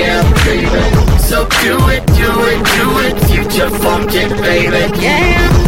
yeah, baby. So do it, do it, do it, future funkin', baby, yeah.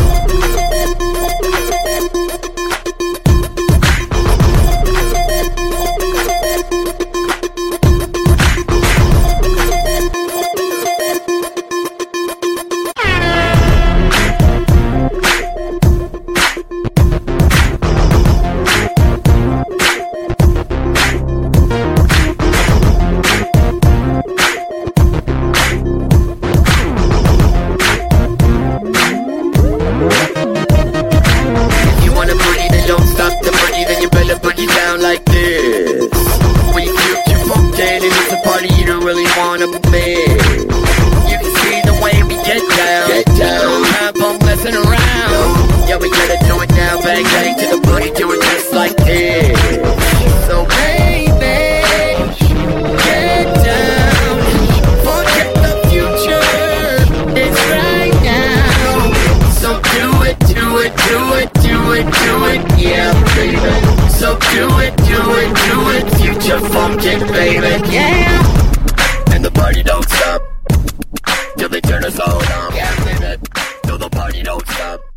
Like this, when you feel too funked and it's a party you don't really wanna miss. You can see the way we get down. Don't have fun messing around. Yeah, we gotta do it now. Bang bang to the booty, do it just like this. So baby, get down. Forget the future, it's right now. So do it, do it, do it, do it, do it, yeah, baby. So do it, do it, do it, future funkin', baby, yeah. And the party don't stop till they turn us all on, yeah, baby. No, the party don't stop.